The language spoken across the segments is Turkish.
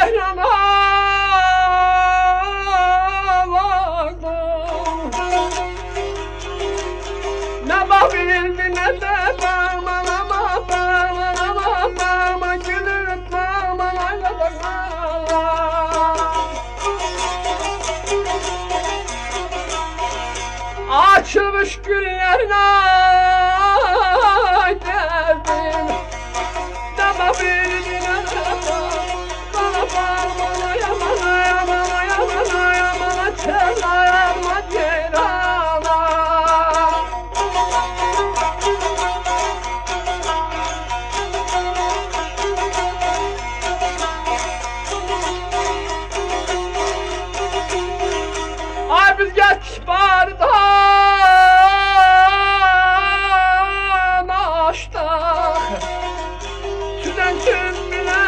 cehrana vardım. Ne babildi ne de bağman ama bağman ama bağman gülüp bağman aynadan açılmış güllerine derdim. Ne babildi ne de bana bağman yaman yaman yaman yaman tel ayarma cehrana. Ay biz geç bardan açtık, tüden tüm bile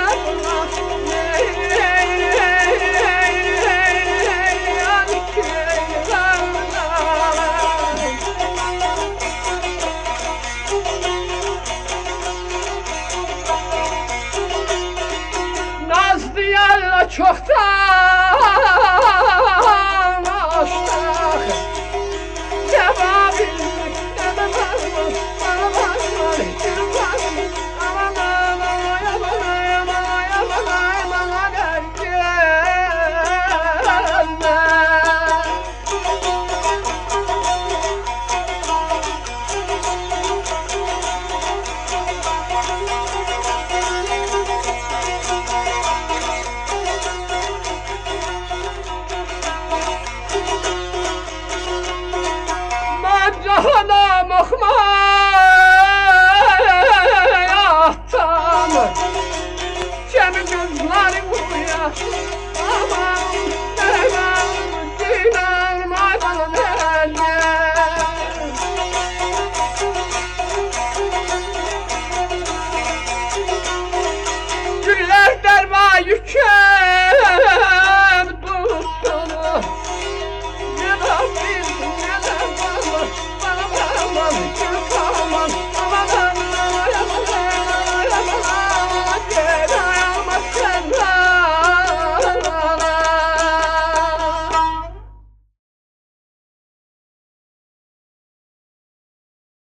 Nazlı yerle çoktan açtık. Ne babildik ne de bağman, bana bağman, gülüp bağman. Aman aman yaman yaman yaman yaman gelme. Cahana bakmaya attım, senin gözlerin buraya